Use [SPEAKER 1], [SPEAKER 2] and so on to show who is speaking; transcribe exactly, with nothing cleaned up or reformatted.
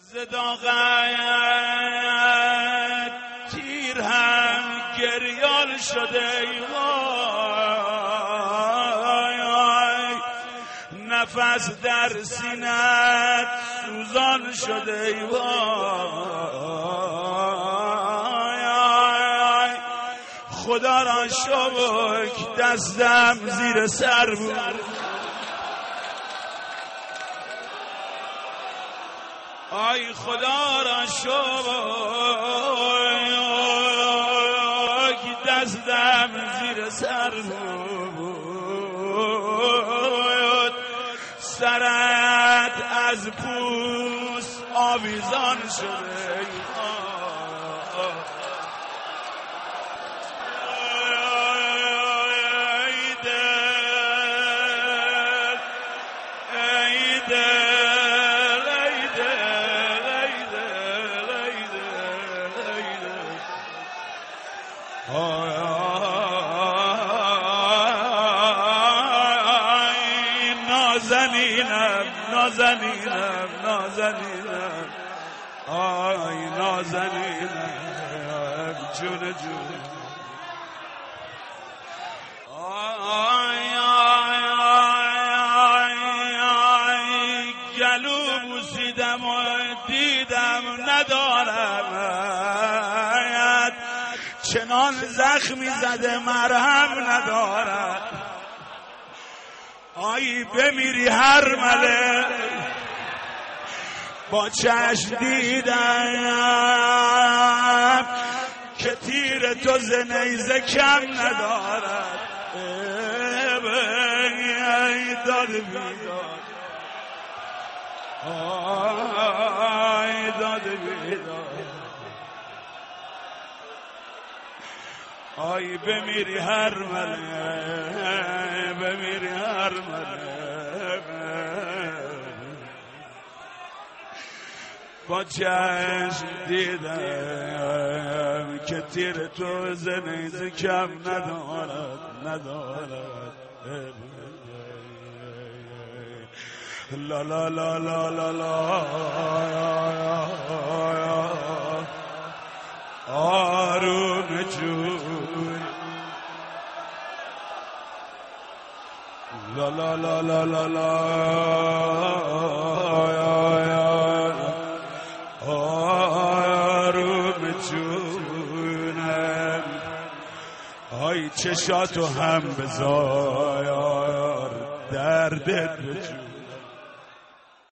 [SPEAKER 1] زداغت تیر هم گریال شده وای، نفس در سینت سوزان شده وای، خدا را شکر دستم زیر سر بود. آی خدا را شکر دستم زیر سر بود، سرت از پوست آویزان شده نازنینم نازنینم نازنینم آی نازنینم جون جون آی آی آی آی گلو بوسیدم و دیدم ندارم، چنان زخمی زده مرهم ندارد. آی بمیری هر مله با چشم دیدم که تیر تو ز نیزه کم ندارد. ای داد بیداد آی داد بیداد آی بمیری هر مله بمیری هر مله با چشم دیدم که تیر تو ز نیزه کم ندارد ندارد. لا لا لا لا لا لا آروم جون لا لا لا لا لا لا آروم جونم آی چشاتو هم بذار دردت بجون